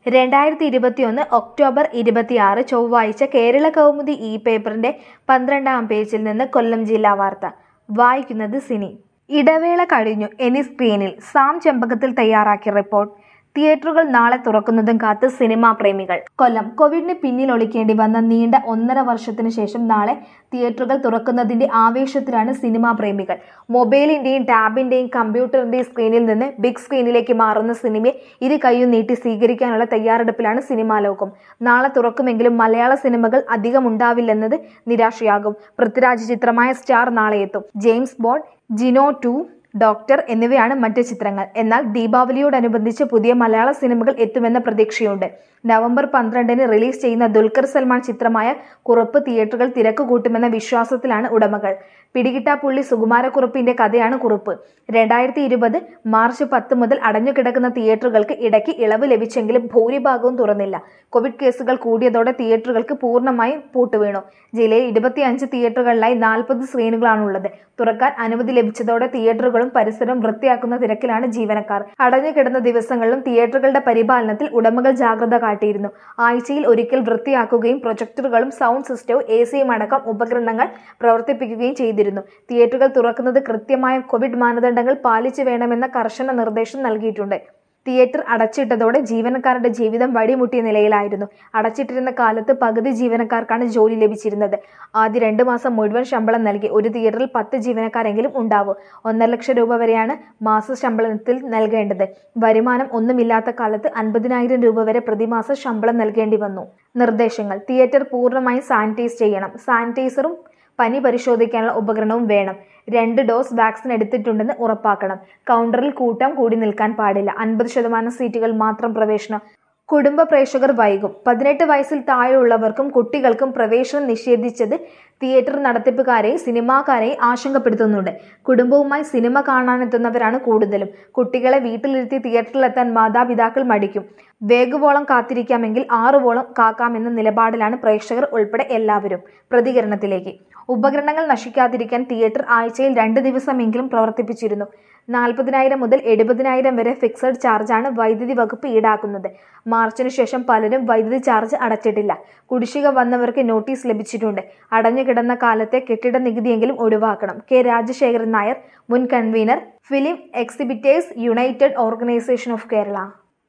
2021 October 26 ചൊവ്വാഴ്ച കേരള കൗമുദി ഈ പേപ്പറിന്റെ 12-ാം പേജിൽ നിന്ന് കൊല്ലം ജില്ലാ വാർത്ത വായിക്കുന്നത് സിനി. ഇടവേള കഴിഞ്ഞു ഇനി സ്ക്രീനിൽ. സാം ചെമ്പകത്തിൽ തയ്യാറാക്കിയ റിപ്പോർട്ട്. തിയേറ്ററുകൾ നാളെ തുറക്കുന്നതും കാത്ത് സിനിമാ പ്രേമികൾ. കൊല്ലം. കോവിഡിന് പിന്നിലൊളിക്കേണ്ടി വന്ന നീണ്ട 1.5 വർഷത്തിനു ശേഷം നാളെ തിയേറ്ററുകൾ തുറക്കുന്നതിന്റെ ആവേശത്തിലാണ് സിനിമാ പ്രേമികൾ. മൊബൈലിന്റെയും ടാബിന്റെയും കമ്പ്യൂട്ടറിന്റെയും സ്ക്രീനിൽ നിന്ന് ബിഗ് സ്ക്രീനിലേക്ക് മാറുന്ന സിനിമയെ ഇരു കൈയും നീട്ടി സ്വീകരിക്കാനുള്ള തയ്യാറെടുപ്പിലാണ് സിനിമാ ലോകം. നാളെ തുറക്കുമെങ്കിലും മലയാള സിനിമകൾ അധികമുണ്ടാവില്ലെന്നത് നിരാശയാകും. പൃഥ്വിരാജ് ചിത്രമായ സ്റ്റാർ നാളെ എത്തും. ജെയിംസ് ബോണ്ട്, ജിനോ 2, ഡോക്ടർ എന്നിവയാണ് മറ്റ് ചിത്രങ്ങൾ. എന്നാൽ ദീപാവലിയോടനുബന്ധിച്ച് പുതിയ മലയാള സിനിമകൾ എത്തുമെന്ന പ്രതീക്ഷയുണ്ട്. നവംബർ 12-ന് റിലീസ് ചെയ്യുന്ന ദുൽഖർ സൽമാൻ ചിത്രമായ കുറുപ്പ് തിയേറ്ററുകൾ തിരക്ക് കൂട്ടുമെന്ന വിശ്വാസത്തിലാണ് ഉടമകൾ. പിടികിട്ടാപ്പുള്ളി സുകുമാരക്കുറുപ്പിന്റെ കഥയാണ് കുറുപ്പ്. 2020 മാർച്ച് 10 മുതൽ അടഞ്ഞുകിടക്കുന്ന തിയേറ്ററുകൾക്ക് ഇടയ്ക്ക് ഇളവ് ലഭിച്ചെങ്കിലും ഭൂരിഭാഗവും തുറന്നില്ല. കോവിഡ് കേസുകൾ കൂടിയതോടെ തിയേറ്ററുകൾക്ക് പൂർണ്ണമായും പൂട്ടുവീണു. ജില്ലയിൽ 25 തിയേറ്ററുകളിലായി 40 സ്ക്രീനുകളാണുള്ളത്. തുറക്കാൻ അനുമതി ലഭിച്ചതോടെ തിയേറ്ററുകളും പരിസരവും വൃത്തിയാക്കുന്ന തിരക്കിലാണ് ജീവനക്കാർ. അടഞ്ഞുകിടന്ന ദിവസങ്ങളിലും തിയേറ്ററുകളുടെ പരിപാലനത്തിൽ ഉടമകൾ ജാഗ്രത കാട്ടിയിരുന്നു. ആഴ്ചയിൽ ഒരിക്കൽ വൃത്തിയാക്കുകയും പ്രൊജക്ടറുകളും സൗണ്ട് സിസ്റ്റവും AC-യും അടക്കം ഉപകരണങ്ങൾ പ്രവർത്തിപ്പിക്കുകയും ചെയ്തിരുന്നു. തിയേറ്ററുകൾ തുറക്കുന്നത് കൃത്യമായ കോവിഡ് മാനദണ്ഡങ്ങൾ പാലിച്ചു വേണമെന്ന കർശന നിർദ്ദേശം നൽകിയിട്ടുണ്ട്. തിയേറ്റർ അടച്ചിട്ടതോടെ ജീവനക്കാരുടെ ജീവിതം വഴിമുട്ടിയ നിലയിലായിരുന്നു. അടച്ചിട്ടിരുന്ന കാലത്ത് പകുതി ജീവനക്കാർക്കാണ് ജോലി ലഭിച്ചിരുന്നത്. ആദ്യ 2 മാസം മുഴുവൻ ശമ്പളം നൽകി. ഒരു തിയേറ്ററിൽ 10 ജീവനക്കാരെങ്കിലും ഉണ്ടാവും. 1.5 ലക്ഷം രൂപ വരെയാണ് മാസ ശമ്പളത്തിൽ നൽകേണ്ടത്. വരുമാനം ഒന്നുമില്ലാത്ത കാലത്ത് 50,000 രൂപ വരെ പ്രതിമാസം ശമ്പളം നൽകേണ്ടി വന്നു. നിർദ്ദേശങ്ങൾ: തിയേറ്റർ പൂർണ്ണമായും സാനിറ്റൈസ് ചെയ്യണം. സാനിറ്റൈസറും പനി പരിശോധിക്കാനുള്ള ഉപകരണവും വേണം. 2 ഡോസ് വാക്സിൻ എടുത്തിട്ടുണ്ടെന്ന് ഉറപ്പാക്കണം. കൗണ്ടറിൽ കൂട്ടം കൂടി നിൽക്കാൻ പാടില്ല. 50% സീറ്റുകൾ മാത്രം പ്രവേശനം. കുടുംബ പ്രേക്ഷകർ വൈകും. 18 വയസ്സിൽ താഴെയുള്ളവർക്കും കുട്ടികൾക്കും പ്രവേശനം നിഷേധിച്ചത് തിയേറ്റർ നടത്തിപ്പുകാരെയും സിനിമാക്കാരെയും ആശങ്കപ്പെടുത്തുന്നുണ്ട്. കുടുംബവുമായി സിനിമ കാണാനെത്തുന്നവരാണ് കൂടുതലും. കുട്ടികളെ വീട്ടിലിരുത്തി തിയേറ്ററിലെത്താൻ മാതാപിതാക്കൾ മടിക്കും. വേഗവോളം കാത്തിരിക്കാമെങ്കിൽ 6 വോളം കാക്കാമെന്ന നിലപാടിലാണ് പ്രേക്ഷകർ ഉൾപ്പെടെ എല്ലാവരും. പ്രതികരണത്തിലേക്ക്: ഉപകരണങ്ങൾ നശിക്കാതിരിക്കാൻ തിയേറ്റർ ആഴ്ചയിൽ 2 ദിവസമെങ്കിലും പ്രവർത്തിപ്പിച്ചിരുന്നു. 40,000 മുതൽ 70,000 വരെ ഫിക്സഡ് ചാർജാണ് വൈദ്യുതി വകുപ്പ് ഈടാക്കുന്നത്. മാർച്ചിനു ശേഷം പലരും വൈദ്യുതി ചാർജ് അടച്ചിട്ടില്ല. കുടിശ്ശിക വന്നവർക്ക് നോട്ടീസ് ലഭിച്ചിട്ടുണ്ട്. അടഞ്ഞുകിടന്ന കാലത്തെ കെട്ടിട നികുതിയെങ്കിലും ഒഴിവാക്കണം. കെ രാജശേഖരൻ നായർ, മുൻ convener, film exhibitors united organisation of Kerala.